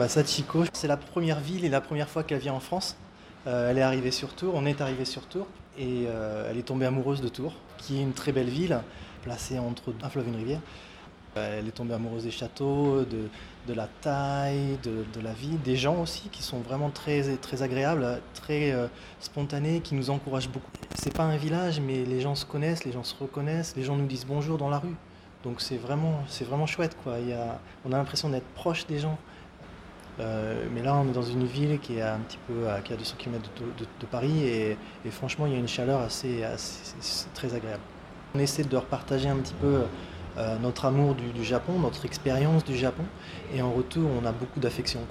Sachiko, c'est la première ville et la première fois qu'elle vient en France. Elle est arrivée sur Tours, on est arrivé sur Tours et elle est tombée amoureuse de Tours, qui est une très belle ville, placée entre un fleuve et une rivière. Elle est tombée amoureuse des châteaux, de la taille, de la vie, des gens aussi qui sont vraiment très, très agréables, très spontanés, qui nous encouragent beaucoup. C'est pas un village, mais les gens se connaissent, les gens se reconnaissent, les gens nous disent bonjour dans la rue. Donc c'est vraiment chouette quoi. On a l'impression d'être proche des gens. Mais là, on est dans une ville qui est un petit peu qui a 200 km de Paris et franchement, il y a une chaleur c'est très agréable. On essaie de repartager un petit peu notre amour du Japon, notre expérience du Japon, et en retour, on a beaucoup d'affection.